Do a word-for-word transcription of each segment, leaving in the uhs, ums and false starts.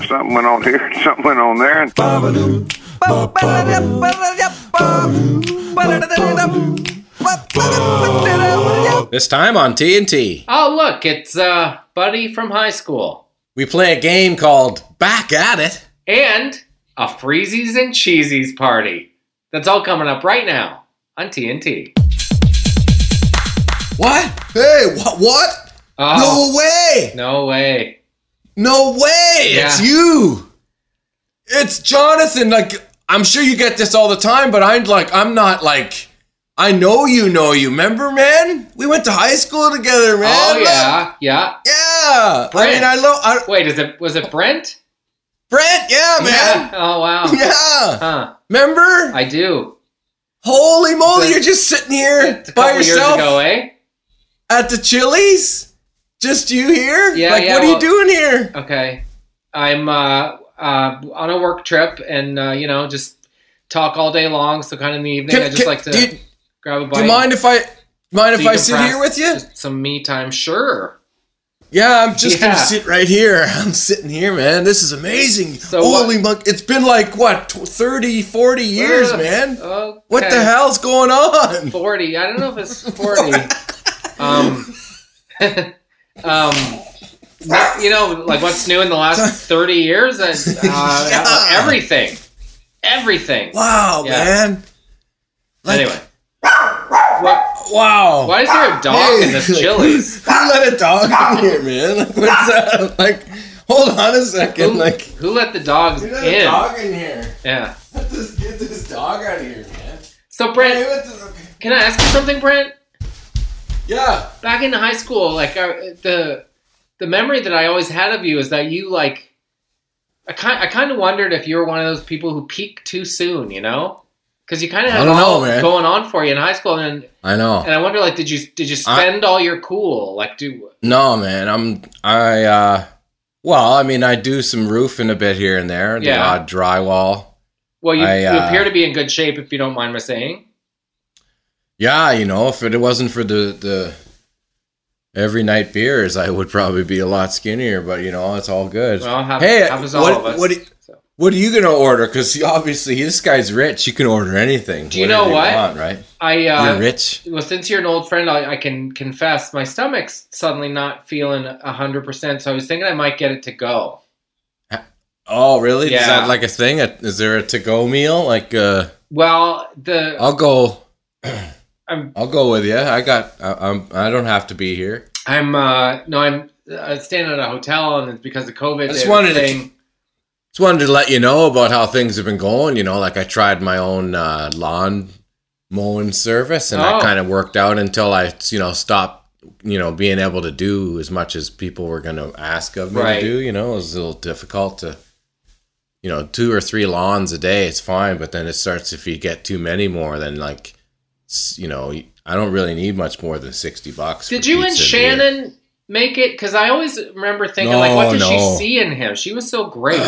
something went on here, something went on there. And This time on T N T, Oh, look, it's uh, Buddy from high school. we play a game called Back at It. And a Freezies and Cheesies party. That's all coming up right now on T N T. What? Hey, what? What? Oh, No way! no way. No way! Yeah. It's you! It's Jonathan. Like, I'm sure you get this all the time, but I'm like, I'm not like, I know you know you. Remember, man? We went to high school together, man. Oh, yeah, yeah. Yeah. Brent. I mean, I love, I, Wait, is it was it Brent? Brent, yeah, man. Yeah. Oh, wow. Yeah. Huh. Remember? I do. Holy moly, It's a- you're just sitting here It's a by couple years yourself ago, eh? at the Chili's? Just you here? Yeah, Like, yeah, what are well- you doing here? Okay. I'm uh, uh, on a work trip and, uh, you know, just talk all day long. So kind of in the evening, Can- I just can- like to do you- grab a bite. Do you mind if I mind if I sit decompress, here with you? Just some me time, sure. Yeah, I'm just Yeah. gonna sit right here. I'm sitting here, man. This is amazing. So Holy muck! It's been like what, tw- thirty, forty years, Ugh, man. Okay. What the hell's going on? forty. I don't know if it's forty. um, um, no- you know, like what's new in the last thirty years? Uh, uh, Yeah. Everything. Everything. Wow, Yeah. man. Like, Anyway. What, Wow. why is there a dog Hey, in this like, Chili's? Who let a dog in here, man? Like, what's that? Like, hold on a second. Who, Like, who let the dogs who let in? a dog in here? Yeah. Let this, get this dog out of here, man. So, Hey, Brent, what the- okay. can I ask you something, Brent? Yeah. Back in high school, like uh, the the memory that I always had of you is that you like. I kind I kind of wondered if you were one of those people who peaked too soon, you know, because you kind of I had don't all know, man. going on for you in high school, and I know. and I wonder, like, did you did you spend all your cool? Like, do No, man. I'm I uh well, I mean I do some roofing a bit here and there, the Yeah. odd drywall. well, you, I, you uh, appear to be in good shape, if you don't mind my saying. Yeah, you know, if it wasn't for the the every night beers, I would probably be a lot skinnier, but you know, it's all good. Well, have, hey, have us all what, of us. what, So. what are you going to order? Because obviously this guy's rich. You can order anything. Do you know whatever what? want, right? I uh, You're rich. Well, since you're an old friend, I, I can confess my stomach's suddenly not feeling a hundred percent. So I was thinking I might get it to go. Oh, really? Is Yeah. that like a thing? Is there a to-go meal? Like, uh, Well, the I'll go. I'm I'll go with you. I got. I, I'm. I don't have to be here. I'm uh no I'm uh, staying at a hotel, and it's because of COVID. I just they- wanted to- thing. Just wanted to let you know about how things have been going. You know, like I tried my own uh, lawn mowing service, and Oh. that kind of worked out until I, you know, stopped, you know, being able to do as much as people were going to ask of me Right. to do. You know, it was a little difficult to, you know, two or three lawns a day. It's fine, but then it starts if you get too many more, then like, s- you know, I don't really need much more than sixty bucks. Did for you and pizza beer. Shannon make it? Because I always remember thinking, No, like, what did no. she see in him? She was so great.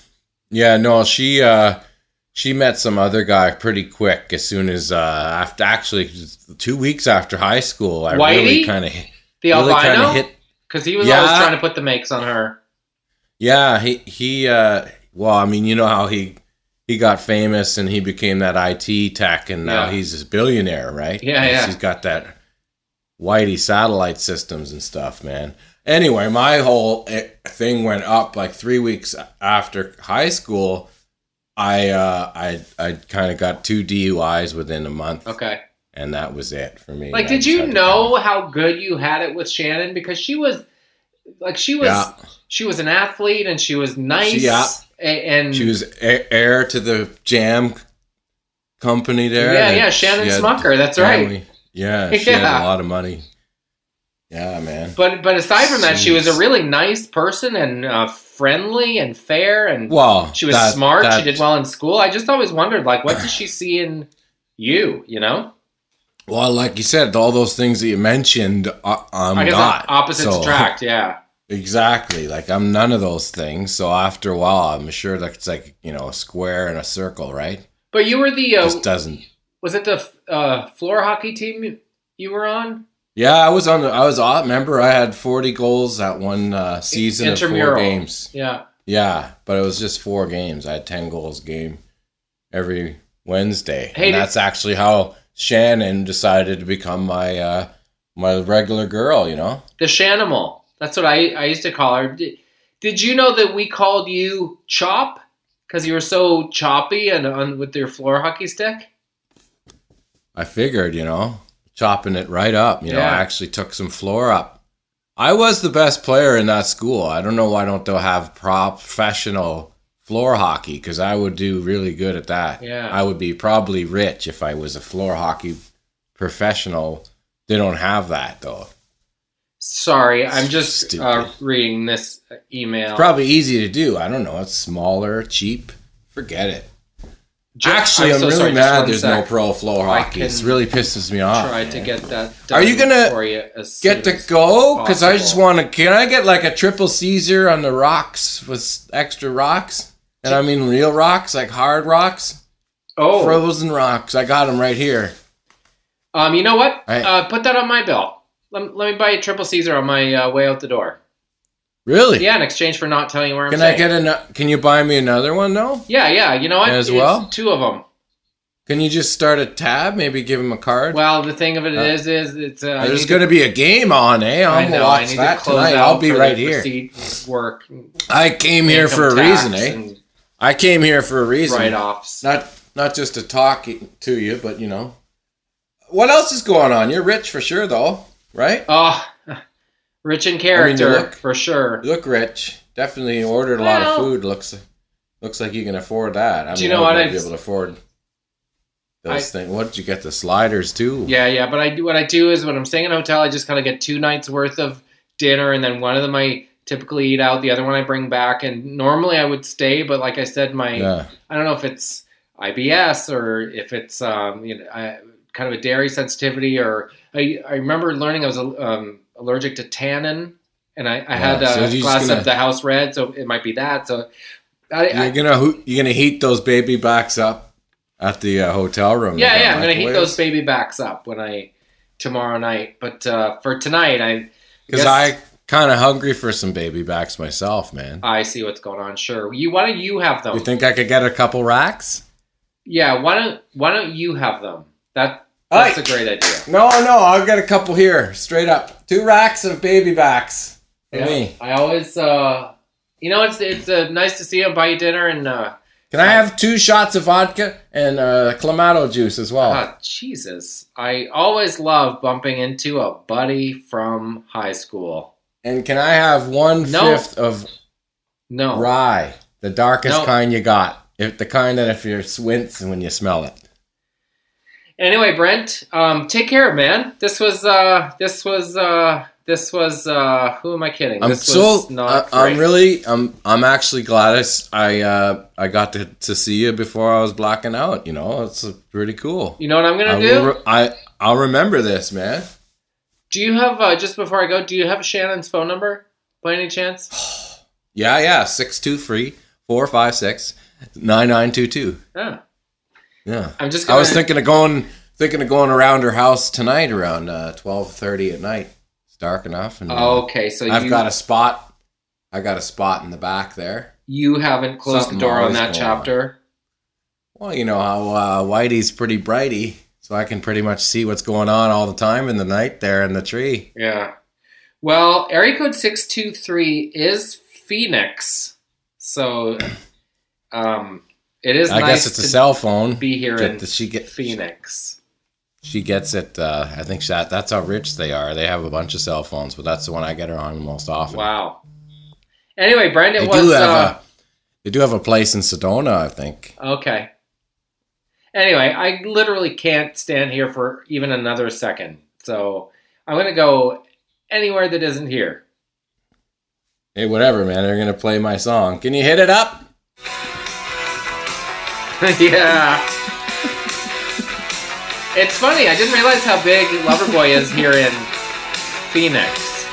Yeah, no, she uh she met some other guy pretty quick as soon as uh after actually two weeks after high school. I really Whitey? kind of The really kind albino, of hit. because he was Yeah. always trying to put the makes on her. Yeah, he he uh well, I mean, you know how he he got famous and he became that I T tech, and now Yeah. he's a billionaire, right? Yeah, Because yeah. He's got that Whitey satellite systems and stuff, man. Anyway, my whole eh, thing went up like three weeks after high school. I uh, I I kind of got two D U Is within a month, Okay. and that was it for me. Like, I did just you had to know how good you had it with Shannon? Because she was, like, she was, Yeah. she was an athlete, and she was nice. She- yeah. a- and She was he- heir to the jam company there. yeah, and yeah, Shannon she had Smucker. That's right. family. Yeah, she had Yeah. a lot of money. Yeah, man. But but aside from that, she was a Jeez. really nice person and uh, friendly and fair, and Well, she was that- smart. that- She did well in school. I just always wondered, like, what did she see in you? You know, Well, like you said, all those things that you mentioned, uh, I'm I guess not. opposites So- attract. Yeah. Exactly. Like I'm none of those things. So after a while, I'm sure that it's like, you know, a square and a circle, right? But you were the uh, Just doesn't. was it the uh, floor hockey team you were on? Yeah, I was on. the- I was. I remember I had forty goals that one uh, season of four Intramural. games. Yeah. Yeah, but it was just four games. I had ten goals a game every Wednesday. Hey, and did- that's actually how Shannon decided to become my uh, my regular girl, you know? The Shanimal. That's what I, I used to call her. Did, did you know that we called you Chop? Because you were so choppy and on with your floor hockey stick? I figured, you know, chopping it right up. You know, Yeah. I actually took some floor up. I was the best player in that school. I don't know why don't they have professional floor hockey, because I would do really good at that. Yeah. I would be probably rich if I was a floor hockey professional. They don't have that, though. Sorry, I'm just Stupid. uh, reading this email. Probably easy to do. I don't know. It's smaller, cheap. Forget it. Ju- Actually, I'm, so really sorry, just mad one there's sec. no pro floor I hockey. can It really pisses me off. Try man. to get that done Are you gonna for you as Get soon to as go? Because I just possible. want to. Can I get like a triple Caesar on the rocks with extra rocks? And I mean real rocks, like hard rocks, Oh, frozen rocks. I got them right here. um, you know what? I- Uh, put that on my bill. Let, let me buy a triple Caesar on my uh, way out the door. Really? Yeah, in exchange for not telling you where I'm Can staying. I get an? Can you buy me another one though? Yeah, yeah. You know what? As It's well? two of them. Can you just start a tab? Maybe give him a card. Well, the thing of it Uh, is, is it's. Uh, I There's need going to be a game on, eh? I I'm know. gonna I watch need that to close tonight. out I'll be for right the here. receipt work. I came here for a income reason, tax eh? and I came here for a reason. Write-offs. Not not just to talk to you, but you know. What else is going on? You're rich for sure, though, right? Oh, rich in character look- for sure. You look rich. Definitely ordered a lot Well- of food. Looks looks like you can afford that. I Do you mean, know I what? would I be able to afford those I- things. What did you get? The sliders too. Yeah, yeah. But I do what I do is when I'm staying in a hotel, I just kind of get two nights worth of dinner, and then one of them I typically eat out. The other one I bring back. And normally I would stay, but like I said, my Yeah. I don't know if it's I B S or if it's um, you know I, kind of a dairy sensitivity, or I, I remember learning I was um, allergic to tannin, and I, I had Yeah, so a you're just glass gonna- of the house red, so it might be that. So I, I, You're gonna hoo- you're gonna heat those baby backs up at the uh, hotel room. yeah, They got yeah, I'm gonna heat microwaves. those baby backs up when I tomorrow night. But uh, for tonight, I Because guess- I kind of hungry for some baby backs myself, man. I see what's going on. Sure, you why don't you have them? You think I could get a couple racks? Yeah, why don't why don't you have them? That that's Aye. a great idea. No, no, I'll get a couple here, straight up. Two racks of baby backs for Yeah, me. I always, uh, you know, it's it's uh, nice to see you buy you dinner and. Uh, Can I have two shots of vodka and uh, clamato juice as well? Ah, Jesus. I always love bumping into a buddy from high school. And can I have one No. fifth of No. rye, the darkest No. kind you got, if the kind that if you're swints when you smell it. Anyway, Brent, um, take care, man. This was, uh, this was, uh, this was, uh, who am I kidding? I'm this so was not I, I'm great. really I'm I'm actually glad I s- I uh, I got to, to see you before I was blacking out. You know, it's uh, pretty cool. You know what I'm I going to do? will re- I I'll remember this, man. do you have, uh, just before I go, do you have Shannon's phone number by any chance? Yeah, yeah, six two three four five six nine nine two two. Yeah. Yeah. I'm just I going was thinking of going thinking of going around her house tonight around uh, twelve thirty at night. It's dark enough, and uh, Okay, so I've you, got a spot. I got a spot in the back there. you haven't closed Something the door on always that going chapter. Well, you know how uh, Whitey's pretty brighty, so I can pretty much see what's going on all the time in the night there in the tree. Yeah. Well, area code six two three is Phoenix. So um, it is I nice guess it's a to cell phone. be here Get- in does she get- Phoenix. She gets it. Uh, I think that that's how rich they are. They have a bunch of cell phones, but that's the one I get her on most often. Wow. Anyway, Brent, it They was do have uh, a they do have a place in Sedona, I think. okay. Anyway, I literally can't stand here for even another second. So I'm going to go anywhere that isn't here. Hey, whatever, man. They're gonna play my song. Can you hit it up? Yeah. It's funny. I didn't realize how big Loverboy is here in Phoenix.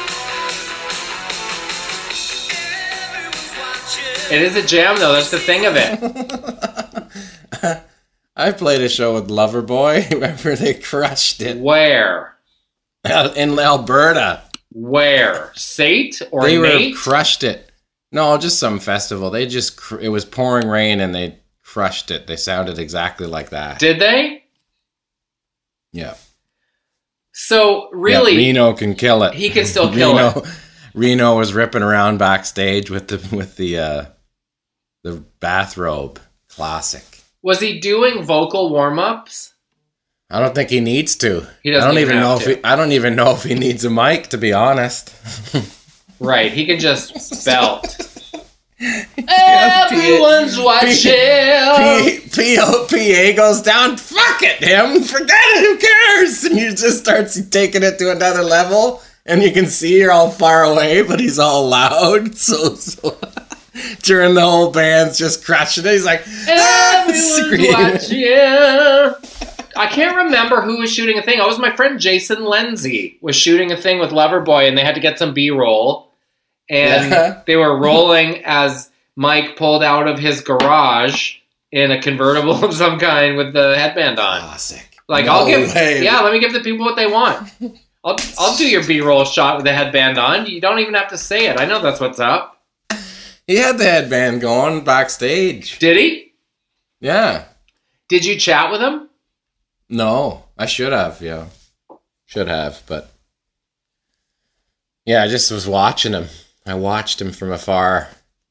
It is a jam, though. That's the thing of it. I played a show with Loverboy. Remember they crushed it Where? in Alberta. Where? Sate or They were Nate? crushed it. No, just some festival. They just, cr- it was pouring rain and they crushed it. They sounded exactly like that. Did they? Yeah. So, really... Yeah, Reno can kill it. He can still kill Reno, it. Reno was ripping around backstage with the with the uh, the bathrobe. Classic. Was he doing vocal warm-ups? I don't think he needs to. He doesn't I don't even even know have if to. he, I don't even know if he needs a mic, to be honest. Right, he can just belt. Yeah, Everyone's watching. P- P- PA goes down. Fuck it, him. Forget it. Who cares? And you just starts taking it to another level, and you can see you're all far away, but he's all loud. So, so during the whole band's just crushing it, he's like, ah, Everyone's watching. I can't remember who was shooting a thing. It was my friend Jason Lenzi was shooting a thing with Loverboy, and they had to get some B-roll. And Yeah. they were rolling as Mike pulled out of his garage in a convertible of some kind with the headband on. Classic. Like, No I'll give, way. yeah, let me give the people what they want. I'll, I'll do your B-roll shot with the headband on. You don't even have to say it. I know that's what's up. He had the headband going backstage. Did he? Yeah. Did you chat with him? No, I should have, yeah. Should have, but yeah, I just was watching him. I watched him from afar.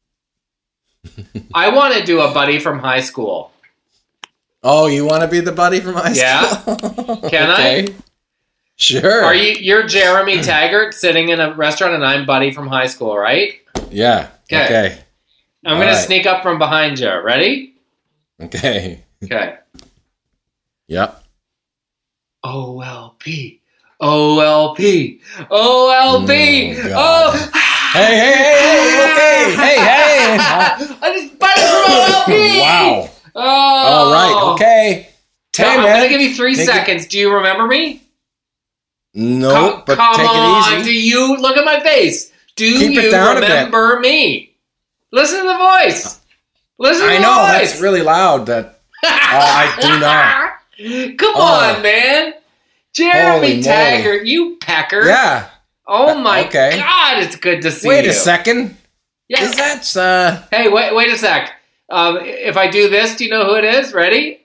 I want to do a buddy from high school. Oh, you want to be the buddy from high Yeah. school? Can Okay. I? Sure. Are you? You're Jeremy Taggart sitting in a restaurant, and I'm Buddy from high school, right? Yeah. Okay. Okay. I'm All gonna right. sneak up from behind you. Ready? Okay. Okay. Yep. O L P. O L P. O L P. Oh, God. Oh. Hey, hey, hey, okay. Hey, hey. I just Buddy from O L P. Wow. Oh. All right. Okay. Tell- Hey, I'm man. gonna give you three Take it- seconds. Do you remember me? Nope, come but come take on. it Do easy. you look at my face? Do Keep it you down a bit. remember me? Listen to the voice. Listen to I the know, voice. that's really loud. That I do not. Come Oh. on, man. Jeremy Holy moly. Taggart, you pecker. Yeah. Oh my Okay. God, it's good to see Wait you. a second. Yeah. Is that uh Hey, wait, wait a sec. Um, if I do this, do you know who it is? Ready?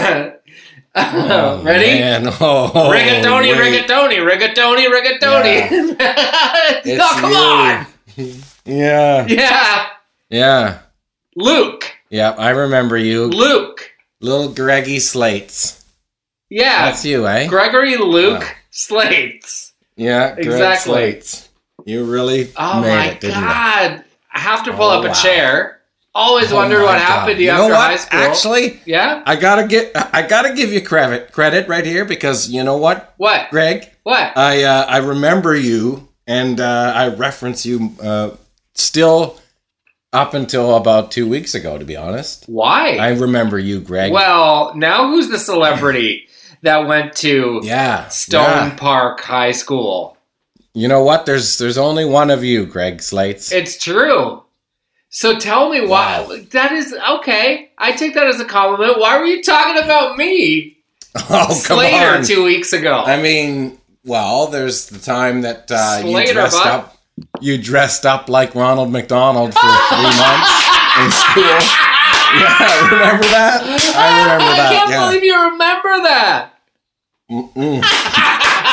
oh, Ready? man. Oh, Rigatoni, wait. rigatoni, rigatoni, rigatoni. It's oh, come you. on. Yeah. Yeah. Yeah. Luke. Yeah, I remember you. Luke. Little Greggy Slates. Yeah. That's you, eh? Gregory Luke Wow. Slates. Yeah, Greg Exactly. Slates. You really Oh made my it, didn't you? God. I have to pull Oh, up a wow. chair. Always Oh wondered my what God. happened to you, You after know what? high school. Actually, Yeah? I gotta get I gotta give you credit credit right here because you know what, What? Greg? What? I uh, I remember you and uh, I reference you uh, still up until about two weeks ago. To be honest, Why? I remember you, Greg. Well, now who's the celebrity that went to yeah, Stone yeah. Park High School? You know what? There's there's only one of you, Greg Slates. It's true. So tell me why. Wow. That is okay. I take that as a compliment. Why were you talking about me, oh, come Slater, on. two weeks ago? I mean, well, there's the time that uh, you Slater, dressed bud. up. You dressed up like Ronald McDonald for three months in school. Yeah, remember that? I remember that. I can't yeah. believe you remember that. Mm-mm.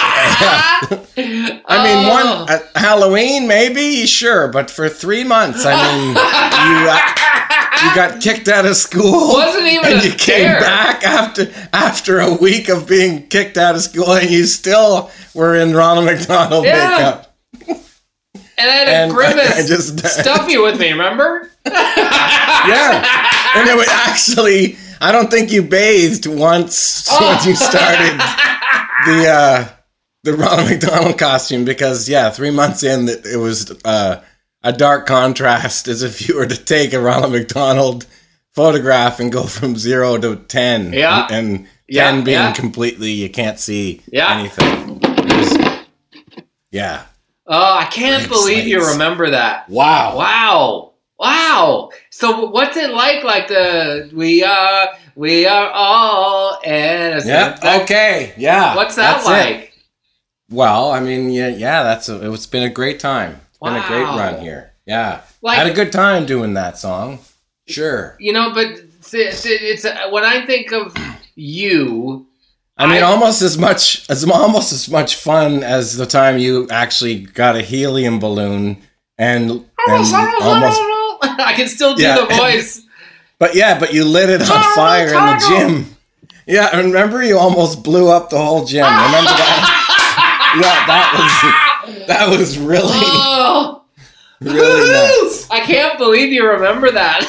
I mean, Oh. one at Halloween, maybe, sure, but for three months, I mean, you uh, you got kicked out of school. Wasn't even and a you came dare. back after after a week of being kicked out of school, and you still were in Ronald McDonald Yeah. makeup. And I had a And grimace. I just- stuff you with me, remember? Yeah, and it was actually, I don't think you bathed once Oh. once you started the uh, the Ronald McDonald costume because yeah, three months in, it it was uh, a dark contrast as if you were to take a Ronald McDonald photograph and go from zero to ten. Yeah. and, and Yeah, ten being yeah. completely you can't see Yeah. anything. It was- yeah. Oh, I can't Greg believe you Slates. remember that. Wow. Wow. Wow. So what's it like? Like the we are we are all innocent. Yeah. That- Okay. Yeah. What's that That's it. like? Well, I mean, yeah, yeah, that's a, it's been a great time. It's been a great Wow. run here. Yeah. Like- I had a good time doing that song. Sure. You know, but it's, it's, it's when I think of you, I mean, I- almost as much as almost as much fun as the time you actually got a helium balloon and, and almost. I can still do Yeah. the voice. But yeah, but you lit it on fire in the gym. Yeah, and remember you almost blew up the whole gym. Remember that? Yeah, that was that was really Oh, really nuts. I can't believe you remember that.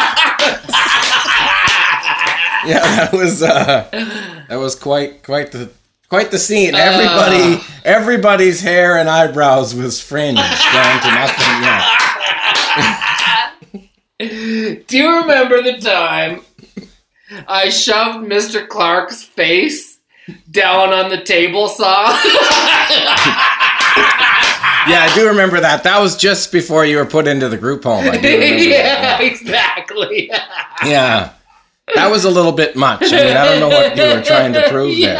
Yeah, that was uh, that was quite quite the quite the scene. Everybody Uh. everybody's hair and eyebrows was fringed down to nothing. Yeah. Do you remember the time I shoved Mister Clark's face down on the table saw? Yeah, I do remember that. That was just before you were put into the group home. I do remember Yeah, that. exactly. Yeah. That was a little bit much. I mean, I don't know what you were trying to prove there.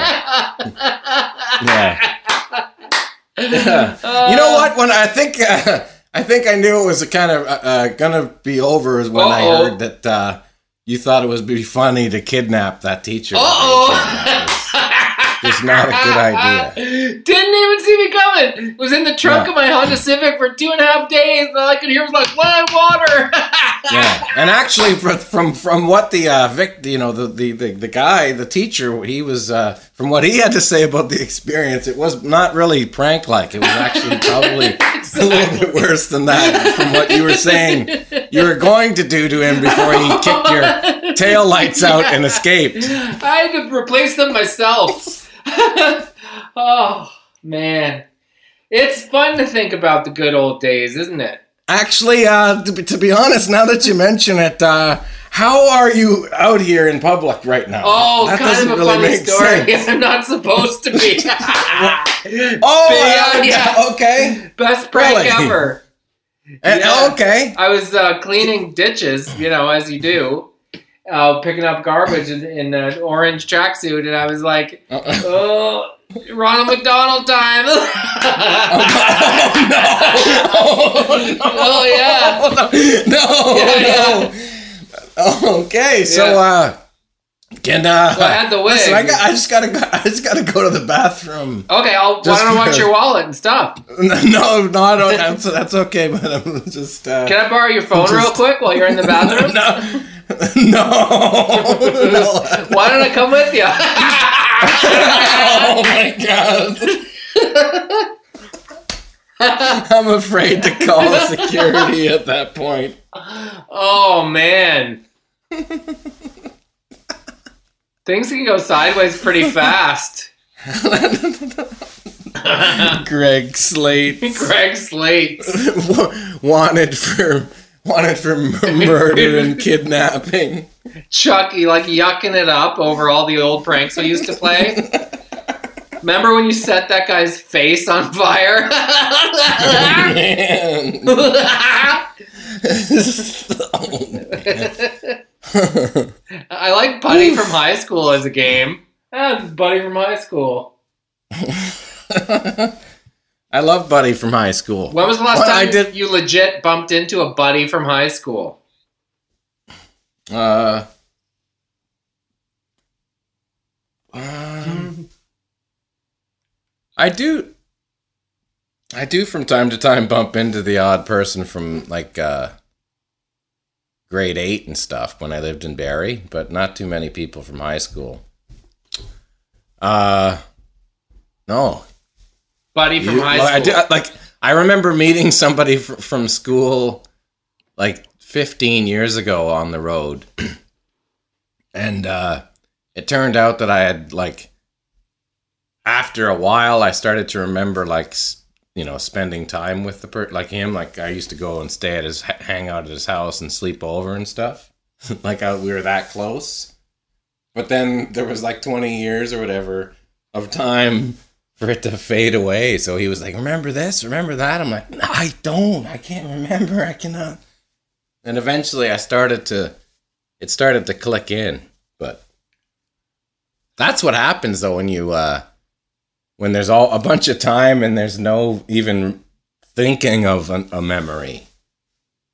Yeah. Yeah. You know what? When I think uh, I think I knew it was kind of uh, uh, gonna be over is when I Uh-oh. heard that uh, you thought it would be funny to kidnap that teacher. Uh-oh. It's not a good idea. Didn't even see me coming. Was in the trunk Yeah. of my Honda Civic for two and a half days, and all I could hear was like, "Why water?" Yeah, and actually, fr- from from what the uh, Vic, you know, the, the, the, the guy, the teacher, he was uh, from what he had to say about the experience, it was not really prank like. It was actually probably a little bit worse than that. From what you were saying, you were going to do to him before he kicked your tail lights out and escaped. I had to replace them myself. Oh man, it's fun to think about the good old days, isn't it? Actually, uh, to, be, to be honest, now that you mention it, uh, how are you out here in public right now? Oh, That kind doesn't of a really funny make story. sense. I'm not supposed to be. Oh, Yeah, uh, yeah. okay. Best prank Really? ever. And- Yeah. Okay. I was uh, cleaning ditches, you know, as you do, uh, picking up garbage in, in an orange tracksuit, and I was like, Uh-uh. "Oh, Ronald McDonald time!" Oh, yeah. No, Yeah, no. Oh, okay, so Yeah. uh, can uh, Well, I had the wig. listen, I, got, I just gotta go. I just gotta go to the bathroom. Okay, I'll, Just why don't I watch because- your wallet and stuff? No, no, I don't. That's, that's okay, but I'm just. Uh, Can I borrow your phone Just- real quick while you're in the bathroom? no, no, no. Why don't I come with you? Oh my god. I'm afraid to call security at that point. Oh man. Things can go sideways pretty fast. Greg Slate Greg Slate. wanted for wanted for m- murder and kidnapping. Chucky like yucking it up over all the old pranks we used to play. Remember when you set that guy's face on fire? Man. I like Buddy from high school as a game. Ah, this is Buddy from high school. I love Buddy from high school. When was the last Well, time I did- you legit bumped into a buddy from high school? Uh, um, I do. I do from time to time bump into the odd person from like uh, grade eight and stuff when I lived in Barrie, but not too many people from high school. Uh, no. Buddy from You- high well, I school. do, like I remember meeting somebody fr- from school like fifteen years ago on the road. And uh, it turned out that I had like after a while I started to remember like s- you know spending time with the per like him. Like I used to go and stay at his h- hang out at his house and sleep over and stuff. Like I, we were that close. But then there was like twenty years or whatever of time for it to fade away. So he was like, "Remember this? Remember that?" I'm like, "No, I don't. I can't remember. I cannot." And eventually I started to it started to click in. But that's what happens though when you uh when there's all a bunch of time and there's no even thinking of a, a memory.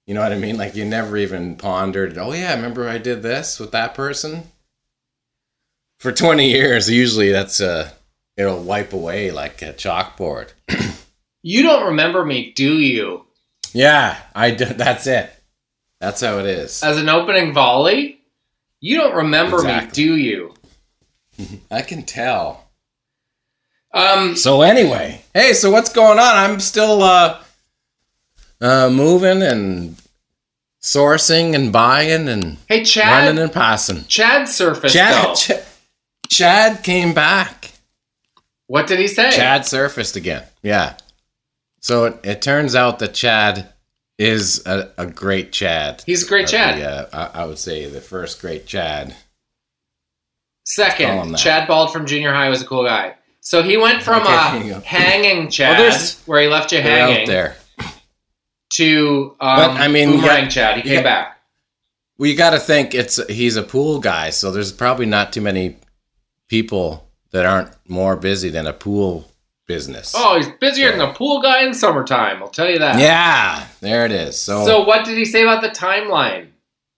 You know what I mean? Like you never even pondered, oh yeah, remember I did this with that person? For twenty years, usually that's uh it'll wipe away like a chalkboard. You don't remember me, do you? Yeah, I do, that's it. That's how it is. As an opening volley? You don't remember Exactly. me, do you? I can tell. Um, So anyway, hey, so what's going on? I'm still uh, uh, moving and sourcing and buying and hey, Chad. running and passing. Chad surfaced, Chad, though. Ch- Chad came back. What did he say? Chad surfaced again. Yeah. So it, it turns out that Chad is a, a great Chad. He's a great Chad. Yeah, I, I would say the first great Chad. Call him Second, that. Chad Bald from junior high was a cool guy. So he went from Okay, a there you go. hanging Chad, there's- where he left you They're hanging, out there. to um, But, I mean, boomerang yeah, Chad. He came yeah. back. Well, you got to think it's he's a pool guy, so there's probably not too many people that aren't more busy than a pool business. Oh, he's busier than a pool guy in summertime. I'll tell you that. Yeah, there it is. So, So what did he say about the timeline?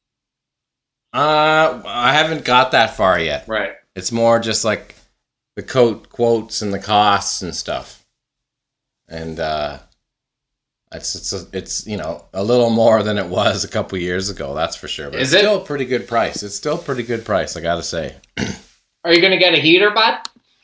uh, I haven't got that far yet. Right. It's more just like the coat quotes and the costs and stuff, and uh, it's it's it's you know a little more than it was a couple years ago. That's for sure. But Is it's it? still a pretty good price. It's still a pretty good price. I gotta say. Are you going to get a heater, bud?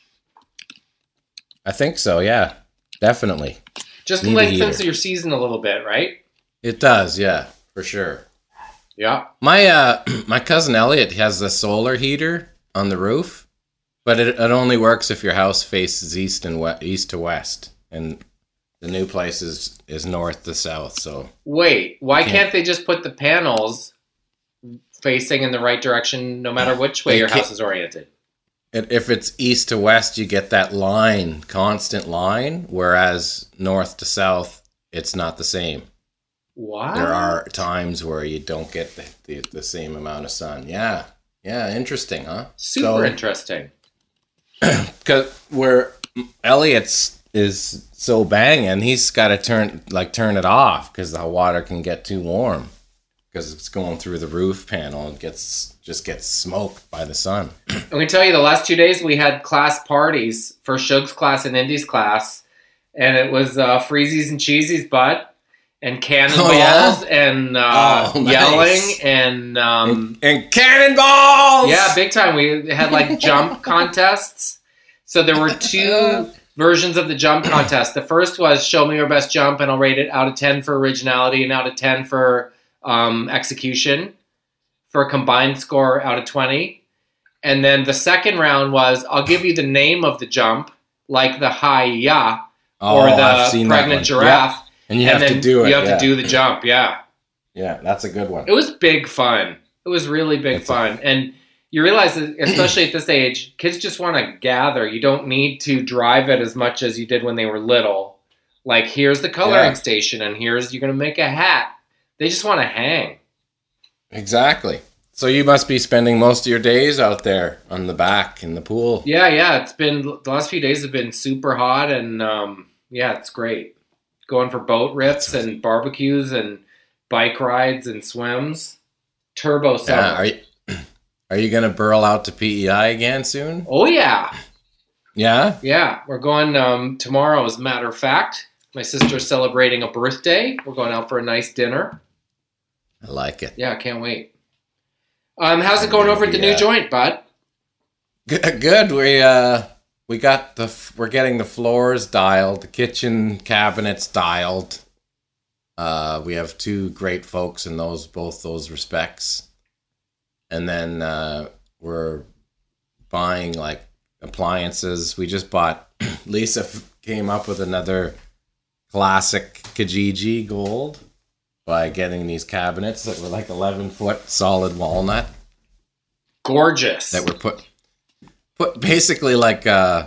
I think so. Yeah, definitely. Just Need a lengthens heater. your season a little bit, right? It does. Yeah, for sure. Yeah. My uh, my cousin Elliot has a solar heater on the roof, but it, it only works if your house faces east and we- east to west, and the new place is, is north to south. So Wait, why Can't- can't they just put the panels facing in the right direction no matter which way They your can't- house is oriented? it, if it's east to west, you get that line, constant line, whereas north to south, it's not the same. What? There are times where you don't get the, the, the same amount of sun. Yeah, yeah, interesting, huh? Super So- interesting. Cause where Elliot's is so banging, he's got to turn like turn it off because the water can get too warm because it's going through the roof panel and gets just gets smoked by the sun. I'm going to tell you, the last two days we had class parties for Shug's class and Indy's class, and it was uh, freezies and cheesies, bud, and cannonballs Oh, yeah? and uh, Oh, nice. yelling and um, And cannonballs! yeah, big time. We had like jump contests. So there were two versions of the jump contest. The first was show me your best jump, and I'll rate it out of ten for originality and out of ten for um, execution, for a combined score out of twenty. And then the second round was I'll give you the name of the jump, like the hi-ya Oh, or I've the seen that pregnant one. giraffe. Yeah. And you and have then to do it. You have yeah. to do the jump, yeah. Yeah, that's a good one. It was big fun. It was really big It's fun. and you realize that, especially at this age, kids just want to gather. You don't need to drive it as much as you did when they were little. Like, here's the coloring Yeah. station, and here's, you're going to make a hat. They just want to hang. Exactly. So you must be spending most of your days out there on the back in the pool. Yeah, yeah. It's been, the last few days have been super hot, and um, yeah, it's great. Going for boat rips and barbecues and bike rides and swims. Turbo summer. Yeah, are you are you gonna burl out to P E I again soon? Oh, yeah. Yeah. Yeah, we're going um, tomorrow, as a matter of fact. My sister's celebrating a birthday. We're going out for a nice dinner. I like it. Yeah, I can't wait. Um, how's it going over at the new Yeah. joint, bud? Good. Good. We uh we got the f- we're getting the floors dialed, the kitchen cabinets dialed. Uh, we have two great folks in those both those respects, and then uh, we're buying like appliances. We just bought. Lisa f- came up with another classic Kijiji gold by getting these cabinets that were like eleven foot solid walnut Gorgeous. that were put put basically like uh,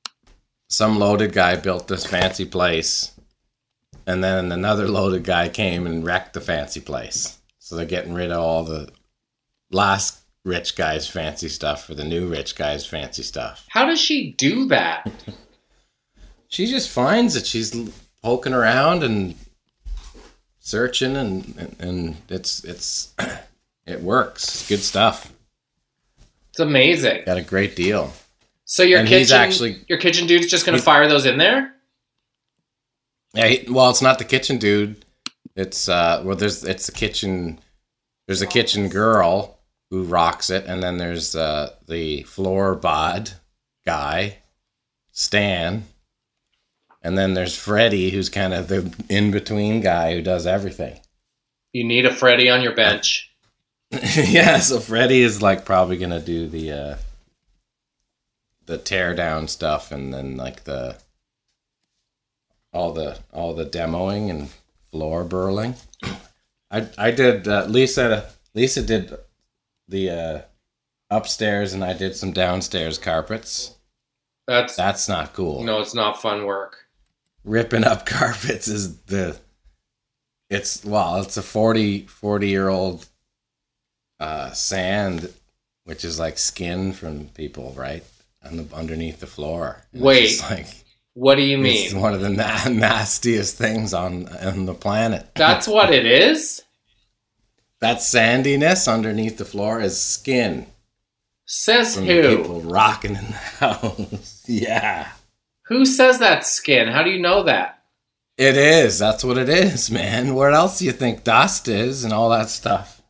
some loaded guy built this fancy place, and then another loaded guy came and wrecked the fancy place. So they're getting rid of all the last rich guy's fancy stuff for the new rich guy's fancy stuff. How does she do that? She just finds it. She's l- poking around and searching, and, and and it's it's it works. It's good stuff. It's amazing. Got a great deal. So your And kitchen, he's actually- your kitchen dude's just going to he- fire those in there? Yeah, he, well, it's not the kitchen dude. It's uh, well, there's it's the kitchen. There's a kitchen girl who rocks it, and then there's uh, the floor bod guy, Stan, and then there's Freddie, who's kind of the in between guy who does everything. You need a Freddy on your bench. Yeah, so Freddie is like probably gonna do the uh, the tear down stuff, and then like the all the all the demoing and floor burling. I I did uh, Lisa Lisa did the uh, upstairs, and I did some downstairs carpets. That's That's not cool. no, it's not fun work. Ripping up carpets is the it's well, it's a forty, forty year old uh, sand, which is like skin from people, right? On the underneath the floor. And Wait, it's just like What do you it's mean? one of the na- nastiest things on on the planet. That's what it is? That sandiness underneath the floor is skin Says from who? the people rocking in the house. Yeah. Who says that's skin? How do you know that? It is. That's what it is, man. What else do you think dust is and all that stuff?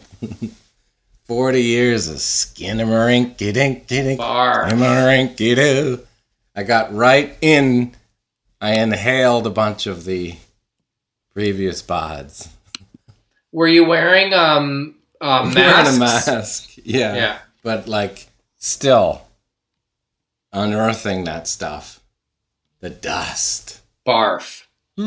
Forty years of skin a rinky dinky dink, Bar. rinky doo. I got right in. I inhaled a bunch of the previous bods. Were you wearing um uh, Wearing masks? a mask, yeah. Yeah. But like, still unearthing that stuff, the dust. Barf.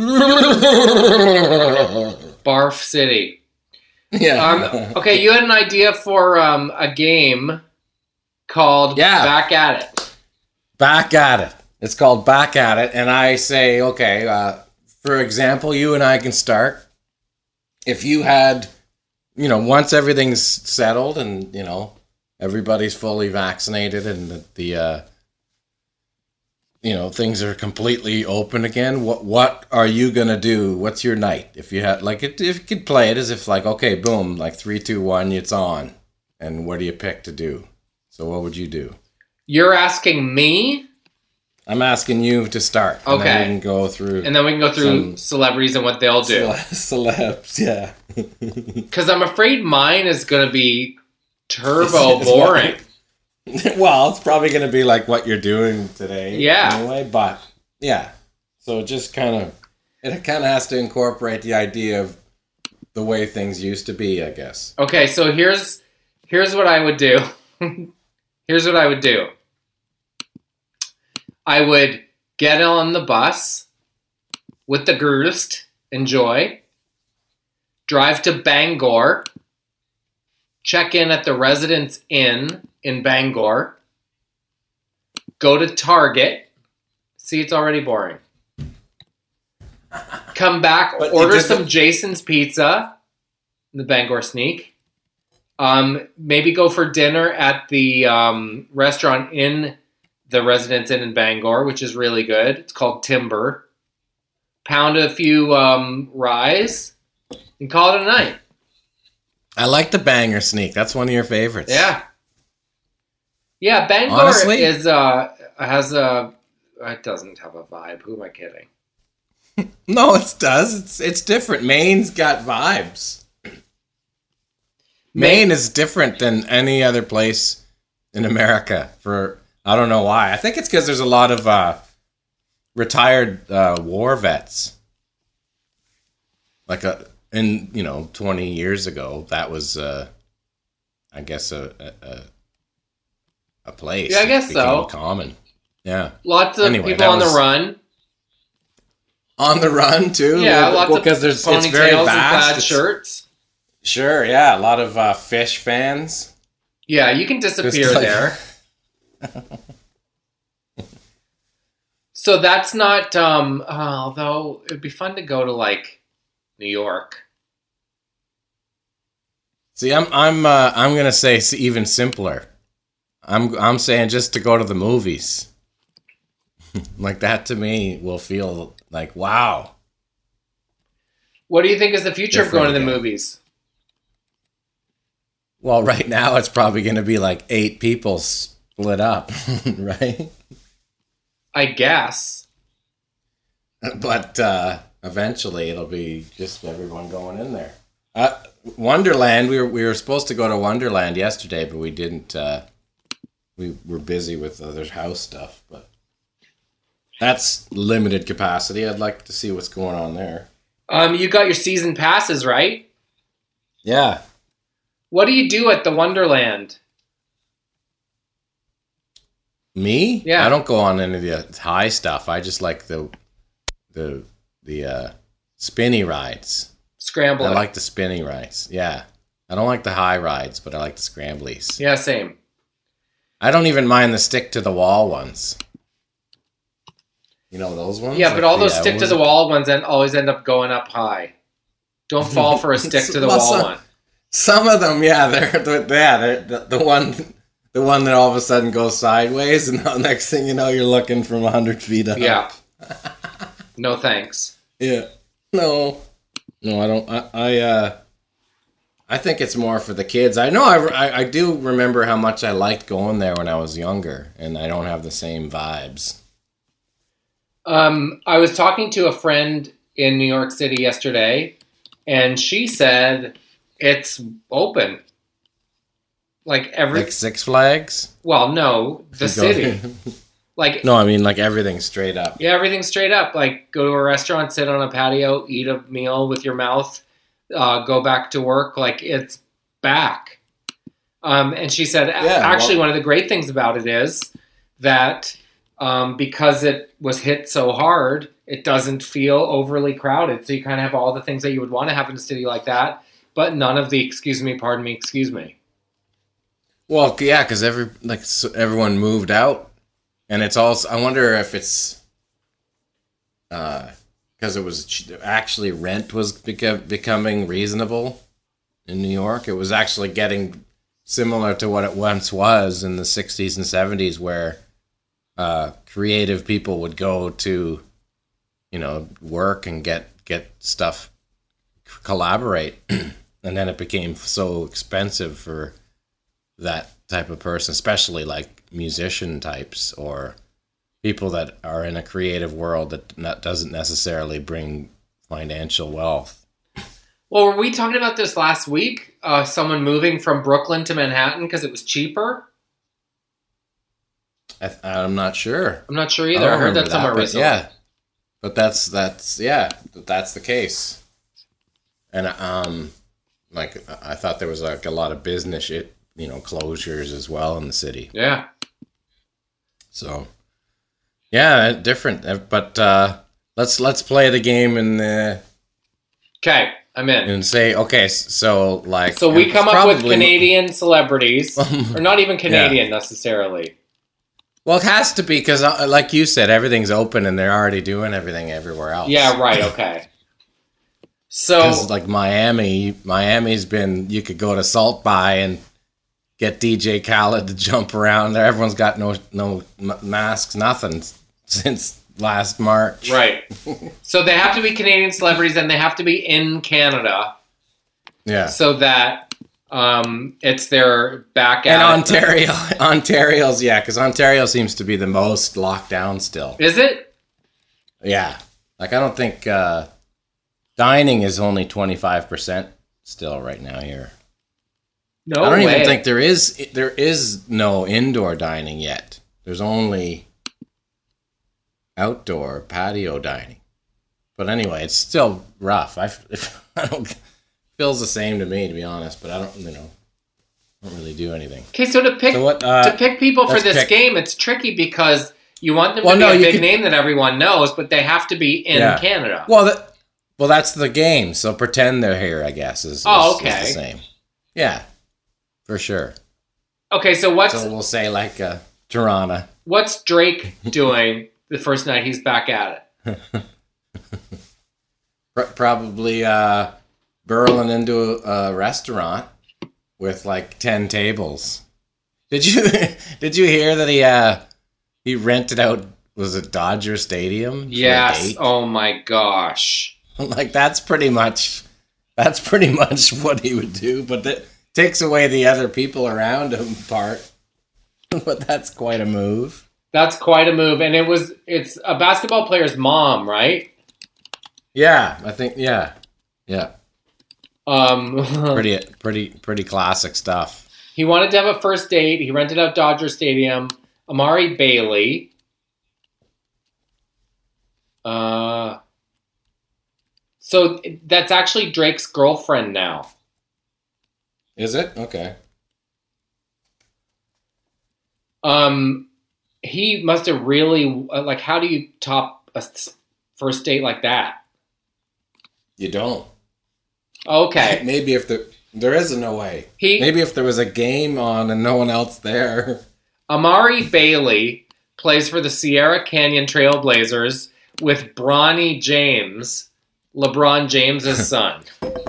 Barf City. Yeah. Um, okay, you had an idea for um, a game called Yeah. Back at It. Back at it. It's called Back at It, and I say, okay, uh, for example, you and I can start. If you had, you know, once everything's settled and, you know, everybody's fully vaccinated and the, the uh, you know, things are completely open again, what what are you going to do? What's your night? If you had, like, it, if you could play it as if, like, okay, boom, like three, two, one, it's on. And what do you pick to do? So what would you do? You're asking me, I'm asking you to start. And Okay. then we can go through. and then we can go through Some- celebrities and what they'll do. Cele- celebs, yeah. Because I'm afraid mine is going to be turbo It's boring. Well, it's probably going to be like what you're doing today. Yeah. Anyway, but yeah. So just kind of, it kind of has to incorporate the idea of the way things used to be, I guess. Okay, so here's here's what I would do. Here's what I would do. I would get on the bus with the Gerst, enjoy, drive to Bangor, check in at the Residence Inn in Bangor, go to Target. See, it's already boring. Come back, But you order did some the- Jason's Pizza, the Bangor Sneak. Um, maybe go for dinner at the um, restaurant in the Residence Inn in Bangor, which is really good. It's called Timber. Pound a few um, ryes and call it a night. I like the banger sneak. That's one of your favorites. Yeah. Yeah, Bangor Honestly? is uh has a it doesn't have a vibe. Who am I kidding? No, it does. It's it's different. Maine's got vibes. Maine is different than any other place in America. For I don't know why. I think it's because there's a lot of uh, retired uh, war vets. Like a in you know twenty years ago, that was uh, I guess a a, a place. Yeah, I guess It became so. Common. Yeah. Lots of Anyway, people that on the was- run. On the run too. Yeah, Well, lots of because there's it's ponytails very and vast. plaid It's- shirts. Sure, yeah, a lot of uh, fish fans. Yeah, you can disappear Just like- there. So that's not, um, uh, although it'd be fun to go to like New York. See, I'm I'm uh, I'm gonna say it's even simpler. I'm I'm saying just to go to the movies. Like that to me will feel like wow. What do you think is the future of Different going to the again. movies? Well, right now it's probably going to be like eight people split up, right? I guess. But uh, eventually it'll be just everyone going in there. Uh, Wonderland, we were we were supposed to go to Wonderland yesterday, but we didn't. Uh, we were busy with other house stuff, but that's limited capacity. I'd like to see what's going on there. Um, you got your season passes, right? Yeah. What do you do at the Wonderland? Me? Yeah. I don't go on any of the high stuff. I just like the the the uh, spinny rides. Scramble. I like the spinny rides. Yeah. I don't like the high rides, but I like the scramblies. Yeah, same. I don't even mind the stick to the wall ones. You know those ones? Yeah, Like but all the, those uh, stick what to was the it? wall ones and always end up going up high. Don't fall for a stick to the Well, wall some- one. Some of them, yeah, they're, they're yeah, they're, the, the one the one that all of a sudden goes sideways, and the next thing you know, you're looking from a hundred feet up. Yeah. No thanks. Yeah. No. No, I don't. I, I, uh, I think it's more for the kids. I know I, I, I do remember how much I liked going there when I was younger, and I don't have the same vibes. Um, I was talking to a friend in New York City yesterday, and she said it's open. Like every Like Six Flags? well, no, the You go- city. Like No, I mean like everything straight up. yeah, everything's straight up. Like go to a restaurant, sit on a patio, eat a meal with your mouth, uh, go back to work. Like it's back. Um, and she said, a- Yeah, actually, well- one of the great things about it is that um, because it was hit so hard, it doesn't feel overly crowded. So you kind of have all the things that you would want to have in a city like that, but none of the excuse me, pardon me, excuse me. Well, yeah, because every like so everyone moved out, and it's also. I wonder if it's because it was ch- actually rent was beca- becoming reasonable in New York. It was actually getting similar to what it once was in the sixties and seventies, where uh, creative people would go to, you know, work and get get stuff, collaborate, and then it became so expensive for that type of person, especially like musician types or people that are in a creative world that not, doesn't necessarily bring financial wealth. Well, were we talking about this last week? Uh, someone moving from Brooklyn to Manhattan because it was cheaper? I, I'm not sure. I'm not sure I either. I, don't heard remember that somewhere but recently. Yeah, but that's that's yeah, that's the case. And um, like I thought there was like a lot of business shit, you know, closures as well in the city. Yeah. So, yeah, different. But uh, let's let's play the game and uh, Okay, I'm in. and say okay. So like, So we it's come up with probably- Canadian celebrities, or not even Canadian necessarily. Well, it has to be because, uh, like you said, everything's open and they're already doing everything everywhere else. Yeah, right. Okay. So Because like Miami, Miami's been. You could go to Salt Bay and get D J Khaled to jump around there. Everyone's got no no m- masks, nothing since last March. right. So they have to be Canadian celebrities, and they have to be in Canada, Yeah. so that um, it's their back And at it. Ontario, Ontario's yeah, because Ontario seems to be the most locked down still. Is it? Yeah, like I don't think uh, dining is only twenty five percent still right now here. No I don't way. even think there is there is no indoor dining yet. There's only outdoor patio dining. But anyway, it's still rough. I, I don't feels the same to me, to be honest. But I don't, you know, don't really do anything. Okay, so to pick So what? Uh, to pick people for let's this pick- game, it's tricky because you want them Well, to be no, a you big could- name that everyone knows, but they have to be in Yeah. Canada. Well, that, well, that's the game. So pretend they're here. I guess is, is, Oh, is okay. the same. Yeah, for sure. Okay, so what's So we'll say like uh, Toronto. what's Drake doing the first night he's back at it? Pro- Probably uh, burrowing into a, a restaurant with like ten tables. Did you did you hear that he uh, he rented out, was it Dodger Stadium? for a Yes. date? Oh my gosh. Like that's pretty much that's pretty much what he would do, but that takes away the other people around him part. But that's quite a move. That's quite a move, and it was it's a basketball player's mom, right? Yeah, I think yeah. Yeah. Um pretty pretty pretty classic stuff. He wanted to have a first date. He rented out Dodger Stadium. Amari Bailey. Uh So that's actually Drake's girlfriend now. Is it? Okay. Um, he must have really, like, how do you top a first date like that? You don't. Okay. Maybe if there, there is no way. He, Maybe if there was a game on and no one else there. Amari Bailey plays for the Sierra Canyon Trailblazers with Bronny James, LeBron James's son.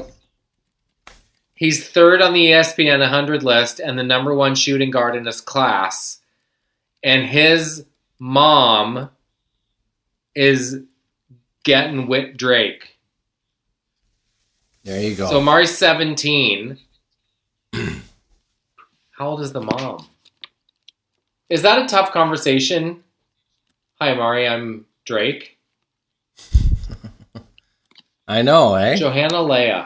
He's third on the E S P N one hundred list and the number one shooting guard in his class. And his mom is getting with Drake. There you go. So Amari's seventeen. How old is the mom? Is that a tough conversation? Hi, Amari, I'm Drake. I know, eh? Johanna Leah.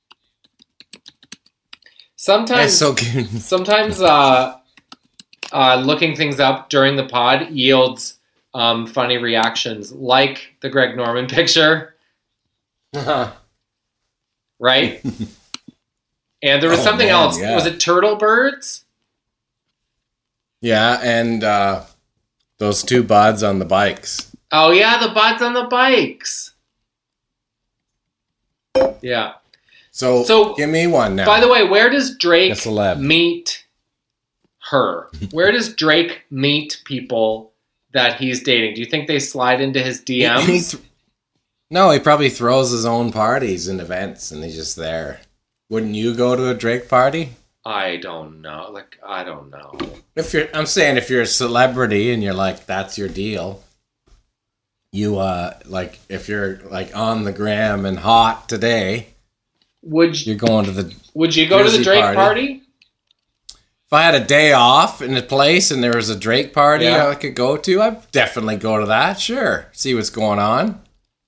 Sometimes, That's so cute. sometimes uh, uh, looking things up during the pod yields um, funny reactions, like the Greg Norman picture, right? And there was Oh, something man, else. yeah. Was it turtle birds? Yeah, and uh, those two buds on the bikes. Oh yeah, the buds on the bikes. Yeah. So, So, give me one now. By the way, where does Drake A celeb. meet her? Where does Drake meet people that he's dating? Do you think they slide into his D He- he Ms? th- no, he probably throws his own parties and events, and he's just there. Wouldn't you go to a Drake party? I don't know. Like, I don't know. If you're, I'm saying if you're a celebrity and you're like, that's your deal. You uh, like if you're like on the gram and hot today, Would you, you're going to the. would you go to the Jersey Drake party. party? If I had a day off in a place and there was a Drake party Yeah. I could go to, I'd definitely go to that. Sure, see what's going on.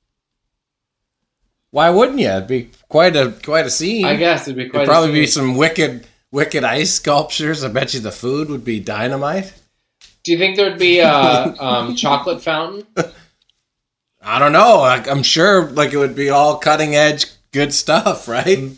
Why wouldn't you? It'd be quite a quite a scene. I guess it'd be quite. There'd probably a be scene. some wicked wicked ice sculptures. I bet you the food would be dynamite. Do you think there'd be a um, chocolate fountain? I don't know. I, I'm sure like it would be all cutting edge good stuff, right?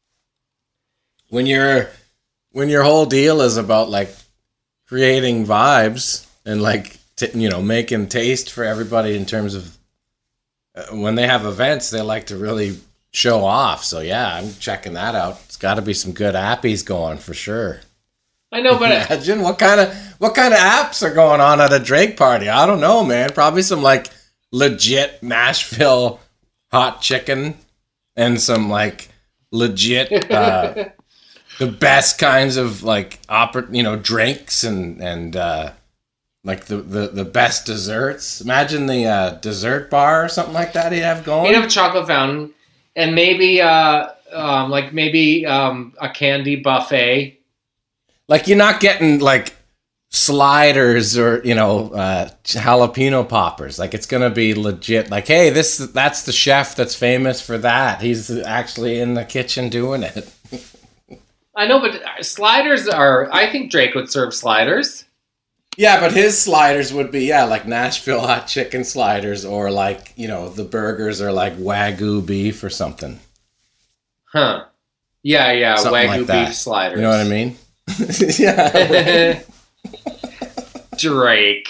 When you're when your whole deal is about like creating vibes and like t- you know making taste for everybody in terms of uh, when they have events, they like to really show off. So yeah, I'm checking that out. It's got to be some good appies going for sure. I know, but Imagine what kind of what kind of apps are going on at a Drake party. I don't know, man. Probably some like legit Nashville hot chicken and some like legit uh, the best kinds of like opera, you know, drinks and and uh, like the, the the best desserts. Imagine the uh, dessert bar or something like that he'd have going. you'd have a chocolate fountain and maybe, uh, um, like maybe um, a candy buffet. Like you're not getting like sliders or you know uh, jalapeno poppers. Like it's gonna be legit. Like hey, this that's the chef that's famous for that. He's actually in the kitchen doing it. I know, but sliders are. I think Drake would serve sliders. Yeah, but his sliders would be yeah like Nashville hot chicken sliders or like you know the burgers are like Wagyu beef or something. Huh. Yeah, yeah, Something Wagyu like that. beef sliders. You know what I mean? Yeah. Drake.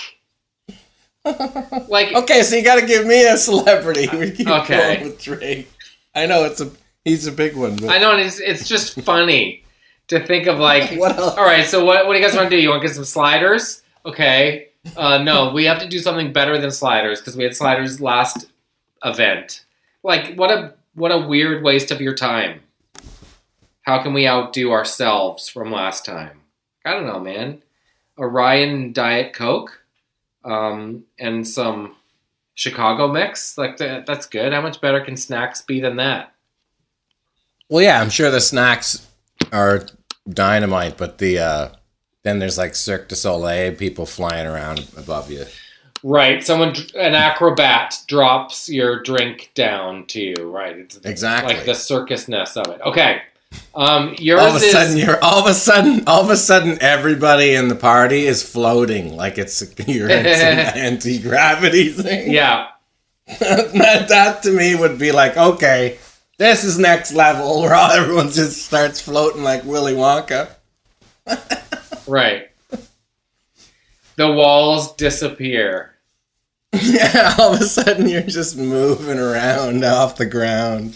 Like, Okay, so you got to give me a celebrity. We keep Okay. going with Drake. I know it's a he's a big one. But I know, and it's, it's just funny to think of, like, What else? all right, so what, what do you guys want to do? You want to get some sliders? Okay. Uh, no, we have to do something better than sliders because we had sliders last event. Like, what a what a weird waste of your time. How can we outdo ourselves from last time? I don't know, man. A Ryan Diet Coke, um, and some Chicago mix? Like, the, that's good. How much better can snacks be than that? Well, yeah, I'm sure the snacks are dynamite, but the uh, then there's like Cirque du Soleil people flying around above you. Right. Someone, an acrobat drops your drink down to you. Right. It's Exactly. like the circusness of it. Okay. Um, yours all of a is, sudden, you're all of a sudden, all of a sudden, everybody in the party is floating like it's you're in some anti gravity thing. Yeah. that, that to me would be like, okay, this is next level where all everyone just starts floating like Willy Wonka. Right. The walls disappear. Yeah, all of a sudden you're just moving around off the ground.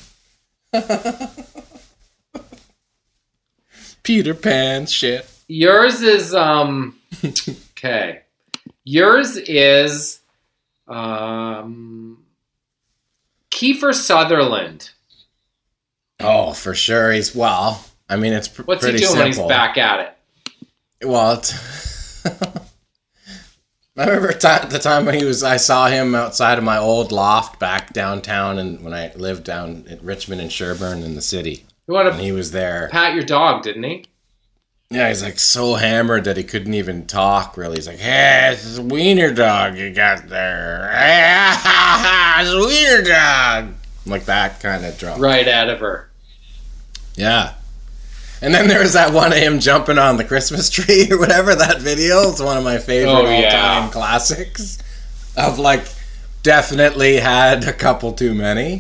Peter Pan shit. Yours is, um, okay. Yours is, um, Kiefer Sutherland. Oh, for sure. He's, well, I mean, it's pr- What's pretty he doing simple. when he's back at it? Well, it's I remember t- the time when he was, I saw him outside of my old loft back downtown, and when I lived down at Richmond and Sherburne in the city. You want And he was there. pat your dog, didn't he? Yeah, he's like so hammered that he couldn't even talk, really. He's like, hey, it's a wiener dog you got there. It's a wiener dog. Like that kind of drunk. Right out of her. Yeah. And then there was that one of him jumping on the Christmas tree or whatever. That video is one of my favorite Oh, all-time yeah. classics. Of like, definitely had a couple too many.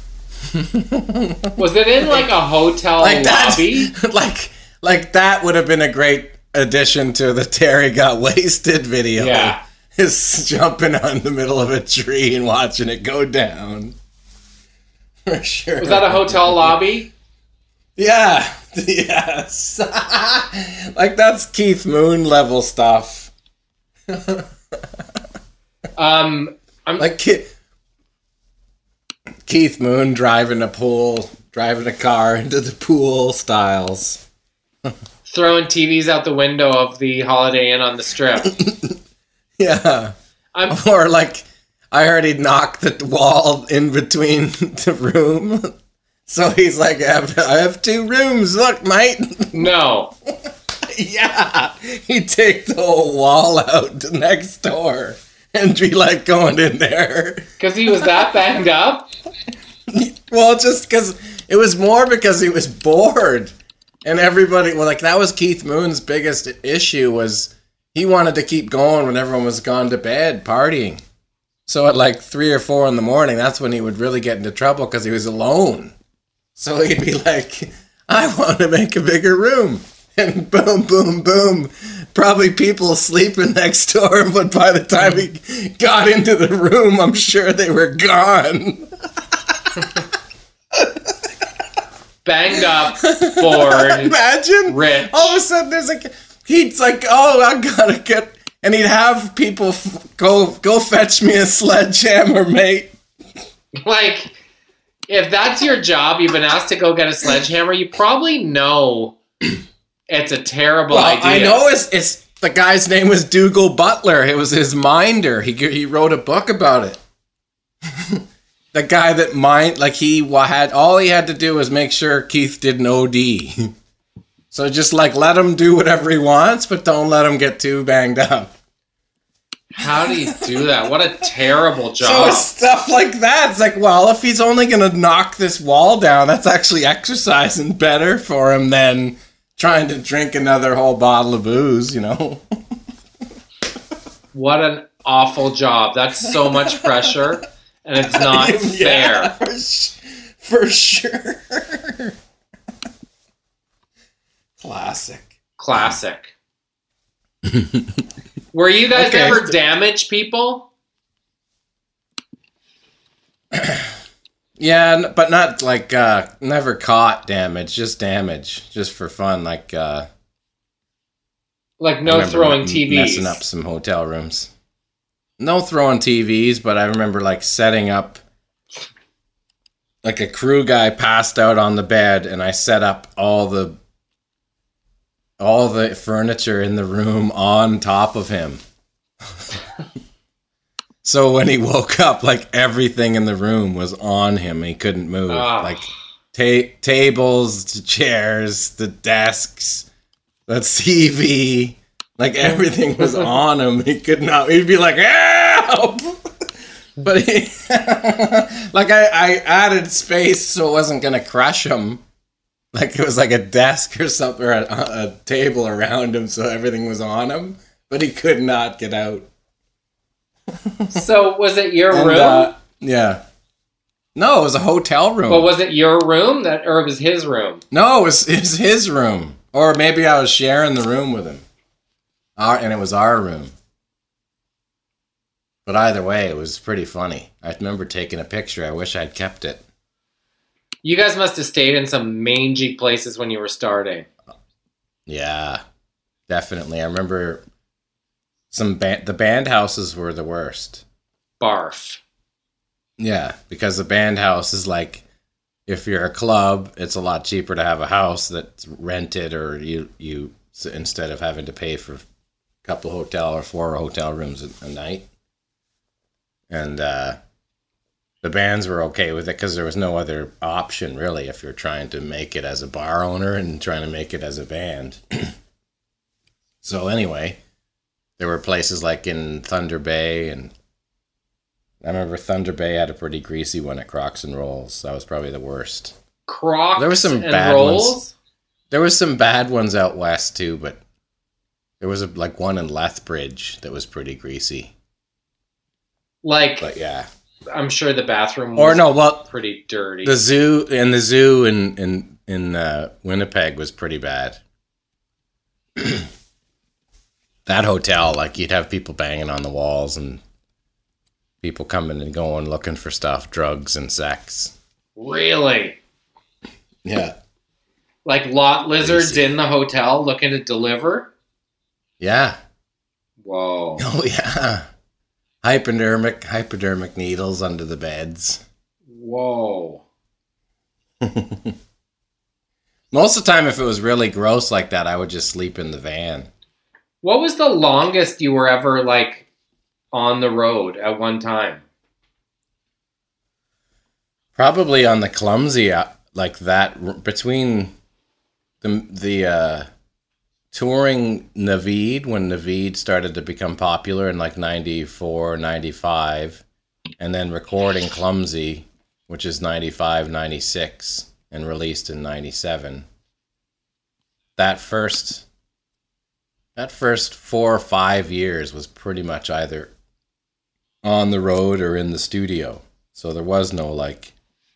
Was it in like a hotel Like that, lobby? like, like that would have been a great addition to the Terry Got Wasted video. Yeah. Is jumping on the middle of a tree and watching it go down. For sure. Was that a hotel lobby? Yeah. Yes. Like that's Keith Moon level stuff. Um, I'm Like Ke- Keith Moon driving a pool, driving a car into the pool styles. throwing T Vs out the window of the Holiday Inn on the Strip. Yeah. I'm Or like, I heard he'd knock the wall in between the room. So he's like, I have, I have two rooms, look, mate. no. Yeah. He'd take the whole wall out next door and be like going in there. Because he was that banged up? Well, just because it was more because he was bored. And everybody, well, like that was Keith Moon's biggest issue was he wanted to keep going when everyone was gone to bed partying. So at like three or four in the morning, that's when he would really get into trouble because he was alone. So he'd be like, I want to make a bigger room. And boom, boom, boom. Probably people sleeping next door, but by the time he got into the room, I'm sure they were gone. Banged up, bored, Imagine. rich. All of a sudden, there's like, he's like, oh, I gotta get, and he'd have people f- go go fetch me a sledgehammer, mate. Like, if that's your job, you've been asked to go get a sledgehammer, you probably know it's a terrible Well, idea. I know it's it's the guy's name was Dougal Butler. It was his minder. He he wrote a book about it. The guy that mind like he had all he had to do was make sure Keith didn't O D. So just like let him do whatever he wants, but don't let him get too banged up. How do you do that? What a terrible So job. it's stuff like that. It's like, well, if he's only gonna knock this wall down, that's actually exercising better for him than trying to drink another whole bottle of booze, you know? What an awful job. That's so much pressure, and it's not Yeah, fair. for, sh- for sure. Classic. Classic. Were you guys Okay. ever damage people? Yeah, n- but not like uh never caught damage, just damage, just for fun. Like uh, Like I no remember throwing m- T Vs. messing up some hotel rooms. No throwing T Vs, but I remember like setting up. Like a crew guy passed out on the bed, and I set up all the all the furniture in the room on top of him. So when he woke up, like everything in the room was on him. He couldn't move. Oh. Like ta- tables, the chairs, the desks, the T V, like everything was on him. He could not. He'd be like, help! But he, like I, I added space so it wasn't gonna crush him. Like it was like a desk or something, or a, a table around him, so everything was on him. But he could not get out. So was it your And, room? uh, yeah. No, it was a hotel room. But was it your room that, or it was his room? No, it was, it was his room. Or maybe I was sharing the room with him. Our, and it was our room. But either way, it was pretty funny. I remember taking a picture. I wish I'd kept it. You guys must have stayed in some mangy places when you were starting. Yeah, definitely. I remember some band, the band houses were the worst. Barf. Yeah, because the band house is like, if you're a club, it's a lot cheaper to have a house that's rented, or you you so instead of having to pay for a couple hotel or four hotel rooms a, a night. And uh, the bands were okay with it because there was no other option really if you're trying to make it as a bar owner and trying to make it as a band. So anyway, there were places like in Thunder Bay, and I remember Thunder Bay had a pretty greasy one at Crocs and Rolls. That was probably the worst. Crocs There were some and bad rolls? ones. There was some bad ones out west too, but there was a, like one in Lethbridge that was pretty greasy. Like, But yeah, I'm sure the bathroom was or no, well, pretty dirty. the zoo and the zoo in in in uh, Winnipeg was pretty bad. That hotel, like you'd have people banging on the walls and people coming and going looking for stuff, drugs and sex. Really? Yeah, Like lot lizards Crazy. in the hotel looking to deliver? yeah, Whoa. oh yeah. Hypodermic hypodermic needles under the beds. Whoa. Most of the time, if it was really gross like that, I would just sleep in the van. What was the longest you were ever, like, on the road at one time? Probably on the clumsy, uh, like that, between the the uh, touring Naveed, when Naveed started to become popular in like ninety-four, ninety-five, and then recording Clumsy, which is ninety-five, ninety-six, and released in ninety-seven. That first, that first four or five years was pretty much either on the road or in the studio. So there was no like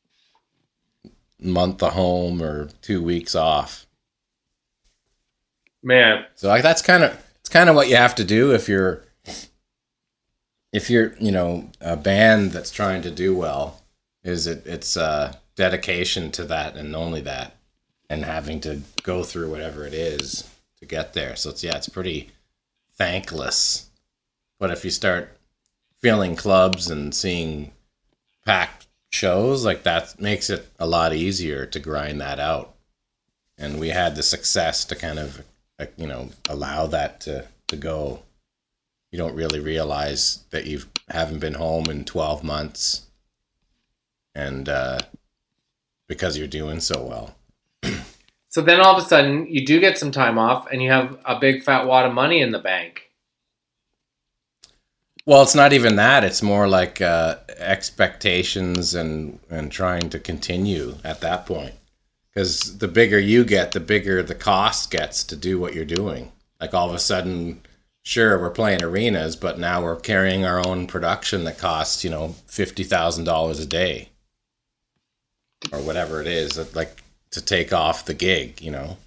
month of home or two weeks off. Man. So like that's kind of it's kind of what you have to do if you're if you're you know a band that's trying to do well. Is it it's uh, dedication to that and only that, and having to go through whatever it is to get there. So it's yeah, it's pretty thankless. But if you start filling clubs and seeing packed shows, like that makes it a lot easier to grind that out. And we had the success to kind of, you know, allow that to, to go. You don't really realize that you haven't been home in twelve months. And uh, because you're doing so well. So then all of a sudden, you do get some time off, and you have a big fat wad of money in the bank. Well, it's not even that. It's more like uh, expectations and, and trying to continue at that point. Because the bigger you get, the bigger the cost gets to do what you're doing. Like all of a sudden, sure, we're playing arenas, but now we're carrying our own production that costs, you know, fifty thousand dollars a day. Or whatever it is, like to take off the gig, you know.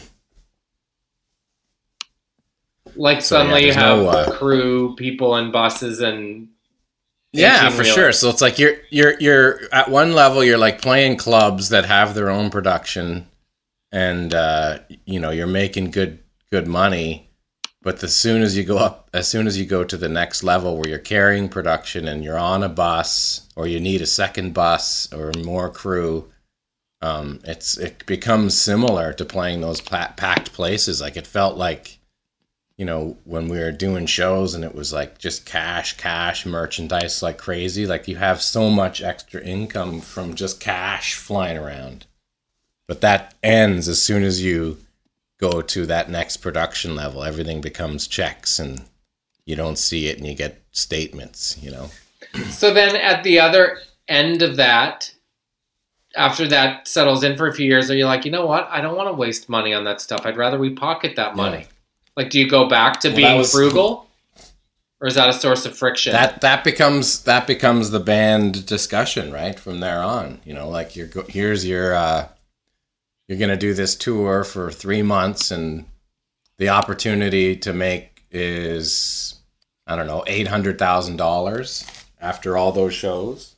Like So, suddenly yeah, you there's have no, uh, crew, people, and buses, and Yeah, eighteen for wheelers. sure. So it's like you're you're you're at one level you're like playing clubs that have their own production, and uh, you know you're making good good money. But as soon as you go up, as soon as you go to the next level where you're carrying production and you're on a bus, or you need a second bus or more crew, um, it's it becomes similar to playing those pa- packed places. Like it felt like, you know, when we were doing shows and it was like just cash, cash, merchandise like crazy, like you have so much extra income from just cash flying around. But that ends as soon as you go to that next production level. Everything becomes checks and you don't see it and you get statements, you know. So then at the other end of that, after that settles in for a few years, are you like, you know what? I don't want to waste money on that stuff. I'd rather we pocket that money. Yeah. Like, do you go back to well, being was, frugal, or is that a source of friction? That that becomes that becomes the band discussion, right? From there on, you know, like you're here's your uh, you're gonna do this tour for three months, and the opportunity to make is I don't know eight hundred thousand dollars after all those shows,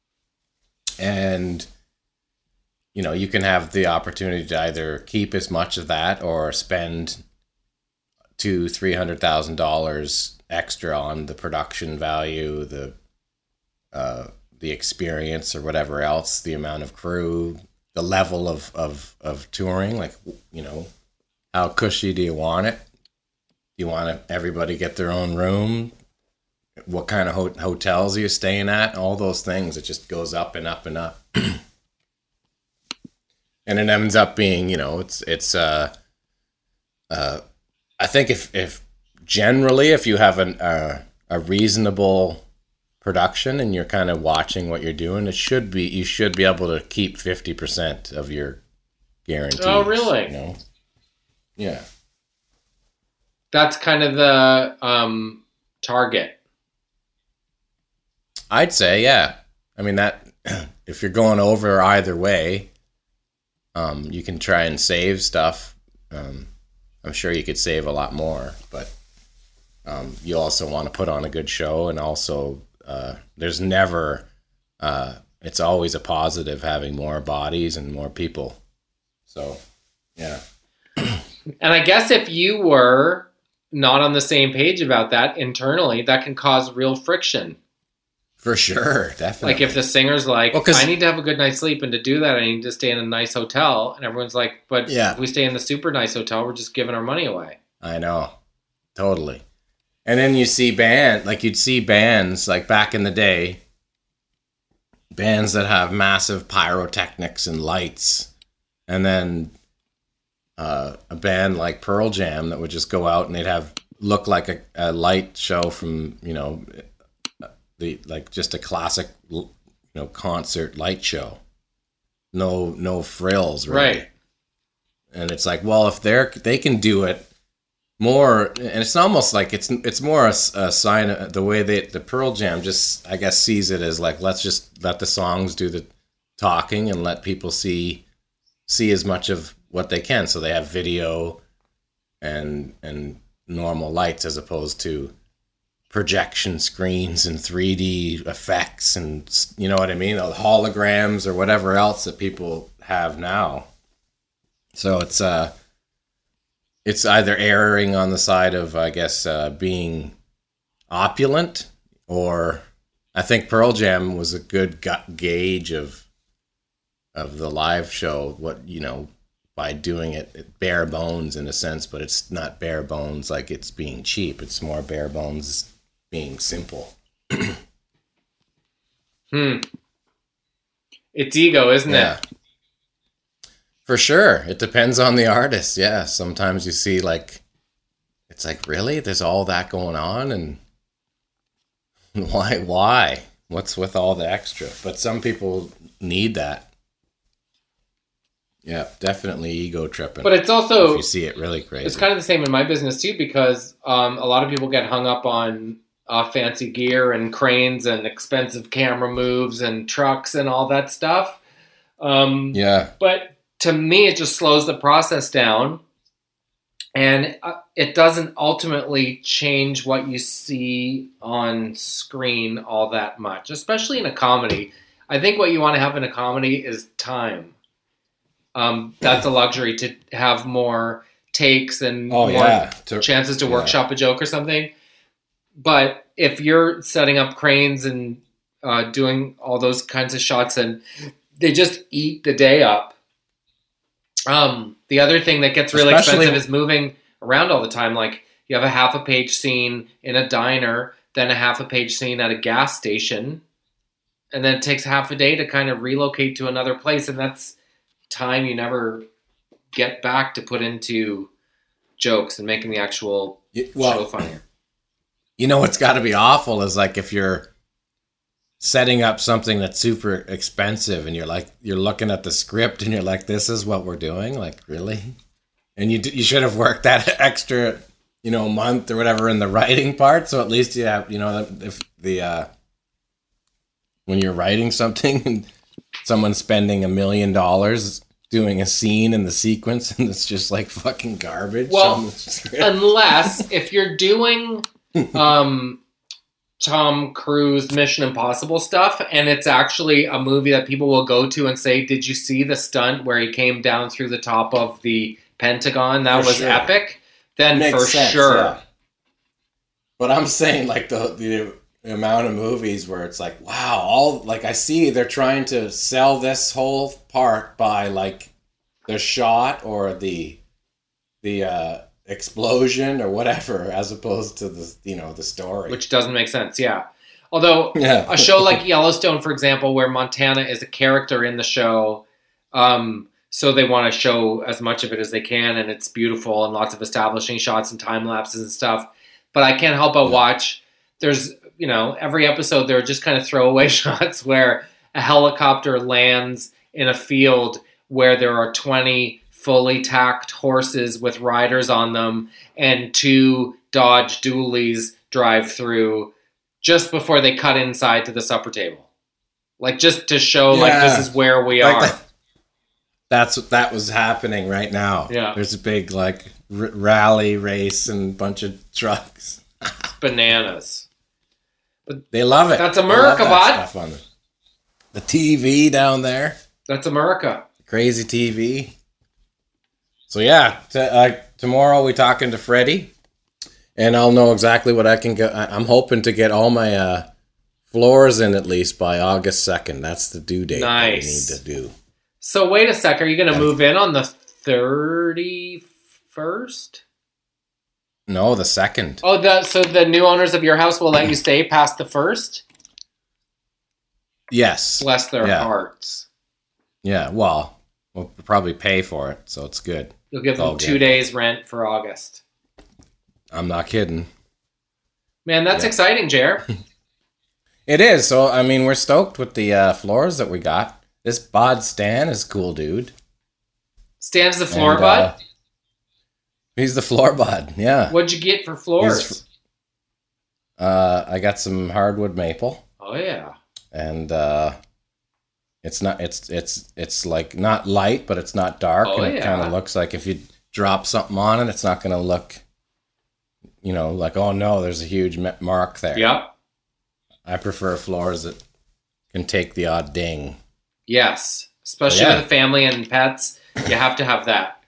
and you know you can have the opportunity to either keep as much of that or spend to three hundred thousand dollars extra on the production value, the uh, the experience, or whatever else, the amount of crew, the level of, of, of touring. Like, you know, how cushy do you want it? Do you want to, everybody get their own room? What kind of ho- hotels are you staying at? All those things. It just goes up and up and up, and it ends up being, you know, it's it's uh uh. I think if, if generally, if you have an, uh, a reasonable production and you're kind of watching what you're doing, it should be, you should be able to keep fifty percent of your guarantees. Oh, really? You know? Yeah. That's kind of the um, target. I'd say, yeah. I mean, that if you're going over either way, um, you can try and save stuff. Um, I'm sure you could save a lot more, but um, you also want to put on a good show, and also uh, there's never, uh, it's always a positive having more bodies and more people. So, yeah. And I guess if you were not on the same page about that internally, that can cause real friction. For sure, definitely. Like if the singer's like, well, I need to have a good night's sleep, and to do that, I need to stay in a nice hotel. And everyone's like, but yeah. if we stay in the super nice hotel, we're just giving our money away. I know. Totally. And then you see band, like you'd see bands, like back in the day, bands that have massive pyrotechnics and lights. And then uh, a band like Pearl Jam that would just go out and they'd have, look like a, a light show from, you know, the like just a classic, you know, concert light show. No, no frills, really. Right? And it's like, well, if they're they can do it more, and it's almost like it's it's more a, a sign of the way they the Pearl Jam just I guess sees it as like, let's just let the songs do the talking and let people see see as much of what they can. So they have video and and normal lights as opposed to projection screens and three D effects and, you know what I mean, holograms or whatever else that people have now. So it's uh it's either erring on the side of, I guess, uh, being opulent, or I think Pearl Jam was a good gu- gauge of of the live show, what, you know, by doing it bare bones in a sense, but it's not bare bones like it's being cheap. It's more bare bones being simple. hmm. It's ego, isn't yeah. it? For sure. It depends on the artist. Yeah. Sometimes you see like, it's like, really? There's all that going on? And why? Why? What's with all the extra? But some people need that. Yeah, definitely ego tripping. But it's also, if you see it really crazy. It's kind of the same in my business too, because um, a lot of people get hung up on uh, fancy gear and cranes and expensive camera moves and trucks and all that stuff. Um, yeah. But to me, it just slows the process down, and uh, it doesn't ultimately change what you see on screen all that much, especially in a comedy. I think what you want to have in a comedy is time. Um, that's a luxury, to have more takes and oh, more yeah. to, chances to yeah. workshop a joke or something. But if you're setting up cranes and uh, doing all those kinds of shots, and they just eat the day up. Um, the other thing that gets really Especially, expensive is moving around all the time. Like You have a half a page scene in a diner, then a half a page scene at a gas station, and then it takes half a day to kind of relocate to another place, and that's time you never get back to put into jokes and making the actual well, show funnier. You know what's got to be awful is like if you're setting up something that's super expensive and you're like you're looking at the script and you're like, this is what we're doing, like really, and you you should have worked that extra, you know, month or whatever in the writing part, so at least you have, you know, if the uh when you're writing something and someone's spending a million dollars doing a scene in the sequence and it's just like fucking garbage. Well, unless if you're doing um Tom Cruise Mission Impossible stuff, and it's actually a movie that people will go to and say, did you see the stunt where he came down through the top of the Pentagon? That for was sure. Epic. Then Makes for sense, sure. Yeah. But I'm saying like the, the amount of movies where it's like, wow, all like I see they're trying to sell this whole part by like the shot or the the uh explosion or whatever, as opposed to the, you know, the story, which doesn't make sense. Yeah, although yeah. a show like Yellowstone, for example, where Montana is a character in the show, um so they want to show as much of it as they can, and it's beautiful and lots of establishing shots and time lapses and stuff, but I can't help but yeah. watch, there's, you know, every episode there are just kind of throwaway shots where a helicopter lands in a field where there are twenty fully tacked horses with riders on them, and two Dodge Dualies drive through just before they cut inside to the supper table. Like, just to show, yeah. like, this is where we like are. That, that's what that was happening right now. Yeah. There's a big, like, r- rally race and a bunch of trucks. Bananas. But they love it. That's America, that bud. The, the T V down there. That's America. Crazy T V. So yeah, t- uh, tomorrow we talking to Freddie, and I'll know exactly what I can get. I- I'm hoping to get all my uh, floors in at least by August second. That's the due date nice. that we need to do. So wait a sec, are you going to move in on the thirty-first? No, the second. Oh, the, so the new owners of your house will let you stay past the first? Yes. Bless their yeah. hearts. Yeah, well... We'll probably pay for it, so it's good. You'll give them two good. days rent for August. I'm not kidding. Man, that's yeah. exciting, Jer. It is. So, I mean, we're stoked with the uh, floors that we got. This bod Stan is cool, dude. Stan's the floor and, bud? Uh, he's the floor bud, yeah. What'd you get for floors? Uh, I got some hardwood maple. Oh, yeah. And... uh It's not. It's it's it's like not light, but it's not dark, oh, and it yeah. kind of looks like if you drop something on it, it's not going to look, you know, like, oh no, there's a huge mark there. Yep. I prefer floors that can take the odd ding. Yes, especially yeah. with a family and pets, you have to have that.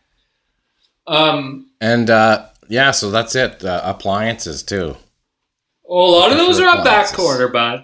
Um. And uh, yeah, so that's it. Uh, appliances too. Oh, a lot of those are up back corner, bud.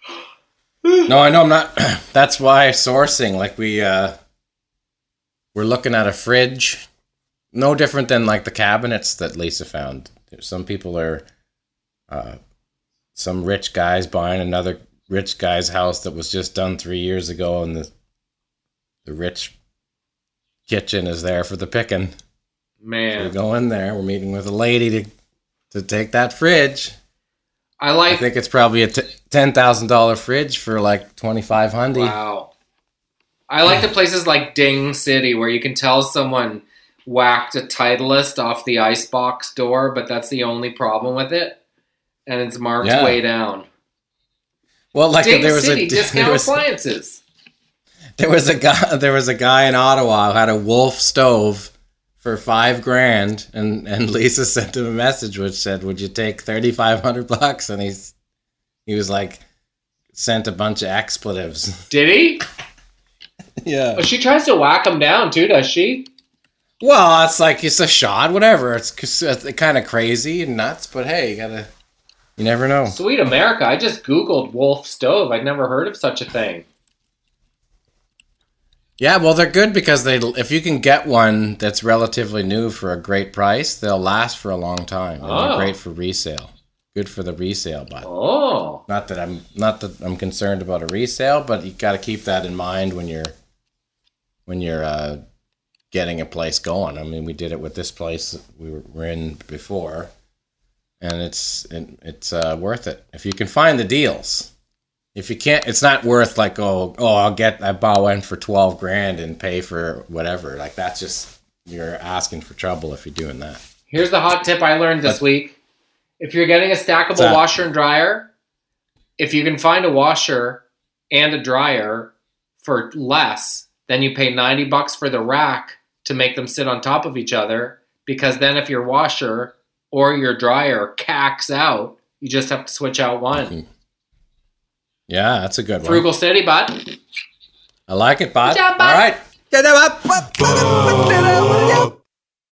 No, I know I'm not. That's why sourcing, like we, uh, we're looking at a fridge, no different than like the cabinets that Lisa found. Some people are, uh, some rich guys buying another rich guy's house that was just done three years ago, and the the rich kitchen is there for the picking. Man, so we go in there. We're meeting with a lady to to take that fridge. I like. I think it's probably a t- ten thousand dollar fridge for like twenty five hundred. Wow. I like the places like Ding City where you can tell someone whacked a Titleist off the icebox door, but that's the only problem with it, and it's marked yeah. way down. Well, like Ding there was City a discount there was, appliances. There was a guy. There was a guy in Ottawa who had a Wolf stove for five grand, and, and Lisa sent him a message which said, "Would you take thirty five hundred bucks?" And he's he was like, sent a bunch of expletives. Did he? Yeah. Well, she tries to whack him down too, does she? Well, it's like it's a shot, whatever. It's, it's kind of crazy and nuts, but hey, you gotta, you never know. Sweet America! I just googled Wolf stove. I'd never heard of such a thing. Yeah, well, they're good because they if you can get one that's relatively new for a great price, they'll last for a long time. And Oh. they're great for resale. Good for the resale, but Oh. not that I'm not that I'm concerned about a resale, but you got to keep that in mind when you're when you're uh, getting a place going. I mean, we did it with this place we were, were in before, and it's it, it's uh, worth it if you can find the deals. If you can't, it's not worth like oh oh I'll get I buy one for twelve grand and pay for whatever. Like that's just you're asking for trouble if you're doing that. Here's the hot tip I learned this But- week. If you're getting a stackable that? washer and dryer, if you can find a washer and a dryer for less, then you pay ninety bucks for the rack to make them sit on top of each other. Because then if your washer or your dryer cacks out, you just have to switch out one. Yeah, that's a good one. Frugal City, bud. I like it, bud. Good job, bud. All right.